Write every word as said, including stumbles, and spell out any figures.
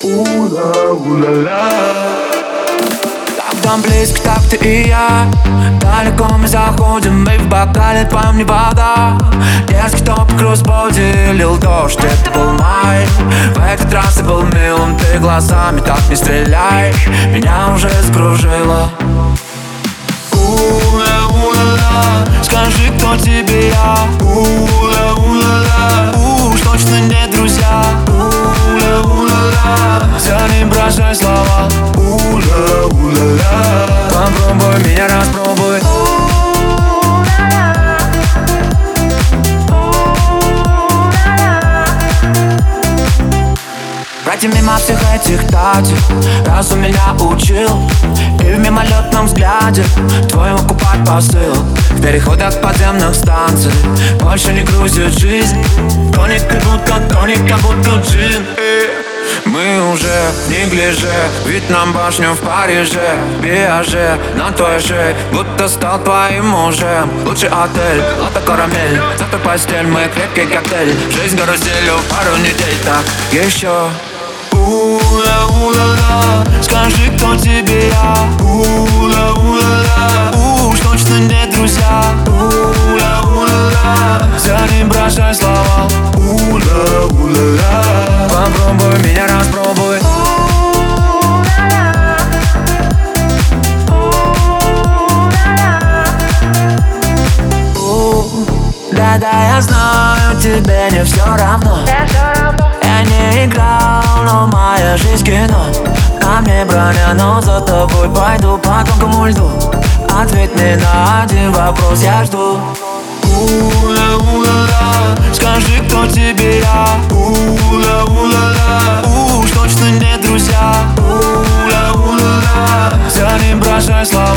Ула-ула-ла. Так там близко, так ты и я. Далеко мы заходим, и в бокале твоем не вода. Дерзкий топ кроссбоди, лил дождь, это был май. В этот раз ты был милым, ты глазами так не стреляй. Меня уже скружило. Ула-ула-ла. Скажи, кто тебе я? Ула-ула-ла. Уж точно не друзья. Ула-ула-ла. За ним бросай слова. Ула-ула-ла. Попробуй меня, распробуй. Пройти мимо всех этих татей, раз у меня учил. И в мимолетном взгляде твоего купать посыл. В переходах подземных станций больше не грузит жизнь. Тоник как будто, тоник как будто джин. Мы уже в неглиже, вид на башню в Париже. Биаже на твоей шее, будто стал твоим мужем. Лучший отель, лата карамель, завтра постель, мы крепкий коктейль. Жизнь каруселью пару недель, так еще. Ула-ула-ла. Скажи, кто тебе я? Ула-ула-ла. Уж точно не друзья. Ула-ула-ла. За ним бросай слова. Ула-ула-ла. Попробуй меня, распробуй. Да-да, я знаю, тебе не все равно. Я не играл, но моя жизнь кино. На мне броня, но за тобой пойду по тонкому льду. Ответь мне на один вопрос, я жду. Ула-ула-ла. Скажи, кто тебе я? Ула-ула-ла. Уж точно не друзья. Ула-ула-ла. За ним бросай слова.